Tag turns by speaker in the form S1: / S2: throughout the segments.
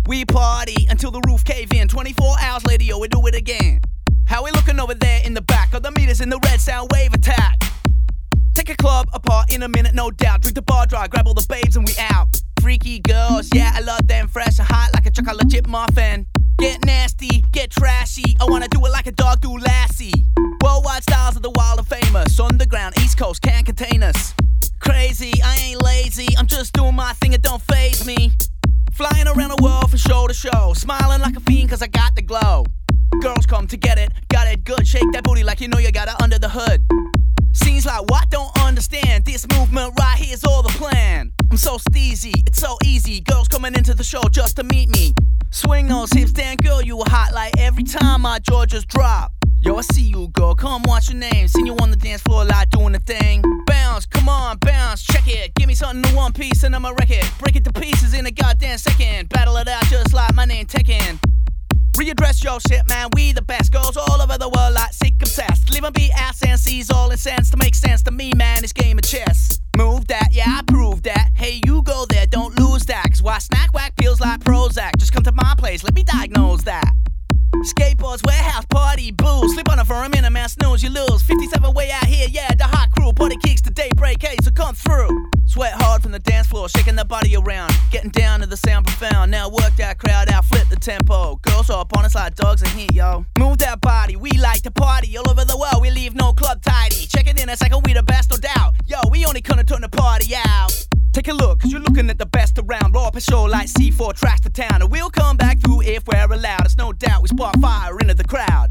S1: We party until the roof cave in. 24 hours later, yo, we do it again. How we looking over there in the back? Of the meters in the red sound wave attack. Take a club apart in a minute, no doubt. Drink the bar dry, grab all the babes and we out. Freaky girls, yeah, I love them. Fresh and hot like a chocolate chip muffin. Get nasty, get trashy. I wanna do it like a dog do Lassie. Worldwide styles of the wild and famous. Underground, East Coast, can't contain us. Crazy, I ain't lazy. I'm just doing my thing, it don't faze me. Flying around the world from show to show. Smiling like a fiend cause I got the glow. Girls come to get it, got it good. Shake that booty like you know you got it under the hood. Seems like what? Don't understand. This movement right here's all the plan. I'm so steezy, it's so easy. Girls coming into the show just to meet me. Swing those hips, damn girl, you were hot like every time my jaw just drop. Yo, I see you, girl, come watch your name. Seen you on the dance floor like doing the thing. Bounce, come on, bounce, check it. Give me something to one piece and I'ma wreck it. Break it to pieces in a goddamn second. Battle it out just like my name Tekken. Readdress your shit, man, we the best. Girls all over the world like sick obsessed. Live and be ass and C's all in sense. To make sense to me, man, it's game of chess. Move that, yeah, I prove that. Hey, you go there, don't lose that. Cause why snack whack feels like Prozac. Just come to my place, let me diagnose that. Skateboards, warehouse, party, boo. Slip on it for a minute, man, snooze, you lose. 57 way out here, yeah, the hot crew. Party kicks to daybreak, hey, so come through. Sweat hard from the dance floor, shaking the body around. Getting down to the sound profound. Now work that crowd out, flip the tempo. Girls are up on us like dogs in heat, yo. Move that body, we like to party. All over the world, we leave no club tidy. Check it in a second, we the best, no doubt. Yo, we only gonna turn the party out. Take a look, cause you're looking at the best around. Blow up a show like C4 tracks to town. And we'll come back through if we're allowed. There's no doubt we spark fire into the crowd.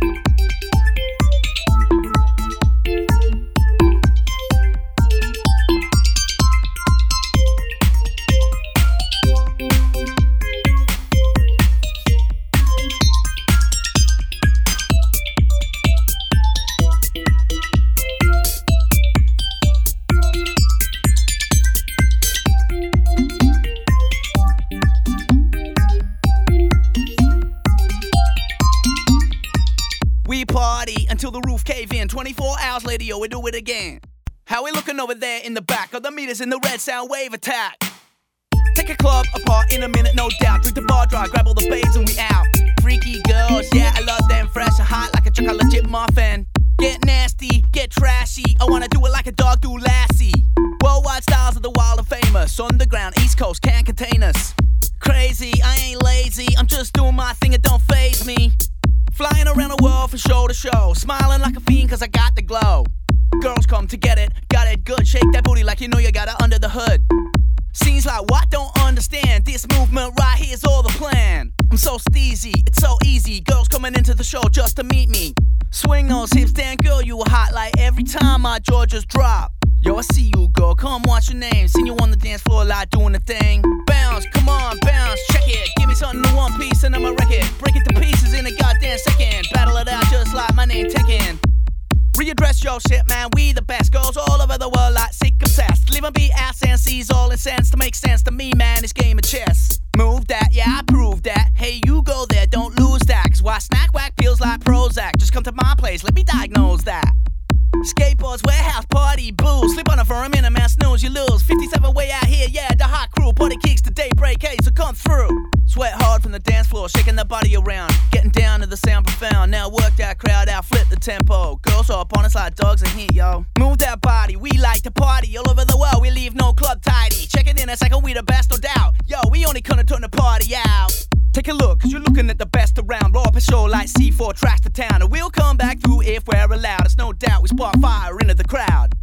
S1: We party until the roof cave in. 24 hours later, yo, we do it again. How we looking over there in the back? Of the meters in the red sound wave attack. Take a club apart in a minute, no doubt. Drink the bar dry, grab all the babes and we out. Freaky girls, yeah, I love them. Fresh and hot like a chocolate chip muffin. Get nasty, get trashy. I wanna do it like a dog do Lassie. Worldwide styles of the wild and famous. Underground, East Coast, can't contain us. Crazy, I ain't lazy. I'm just doing my thing, it don't faze me. Flying around the world from show to show. Smiling like a fiend cause I got the glow. Girls come to get it, got it good. Shake that booty like you know you got it under the hood. Seems like what? Don't understand. This movement right here's all the plan. I'm so steezy, it's so easy. Girls coming into the show just to meet me. Swing those hips, damn girl, you were hot like every time my jaw just drop. Yo, I see you, girl, come watch your name. Seen you on the dance floor like doing the thing. Bounce, come on, bounce, check it. Give me something to one piece and I'ma wreck it. Break it to pieces in a goddamn second. Battle it out just like my name Tekken. Readdress your shit, man, we the best. Girls all over the world like sick obsessed. Live and be ass and C's all in sense. To make sense to me, man, it's game of chess. Move that, yeah, I prove that. Hey, you go there, don't lose that. Cause why snack whack feels like Prozac. Just come to my place, let me diagnose that. Skateboards, warehouse, party, boo. Slip on it for a minute, man, snooze, you lose. 57 way out here, yeah, the hot crew. Party kicks to daybreak, hey, so come through. Sweat hard from the dance floor, shaking the body around. Getting down to the sound profound. Now work that crowd out, flip the tempo. Girls are up on us like dogs in heat, yo. Move that body, we like to party. All over the world, we leave no club tidy. Check it in a second, we the best, no doubt. Yo, we only gonna turn the party out. Take a look, cause you're looking at the best around. Blow up a show like C4 tracks to town. And we'll come back through if we're allowed. There's no doubt we spark fire into the crowd.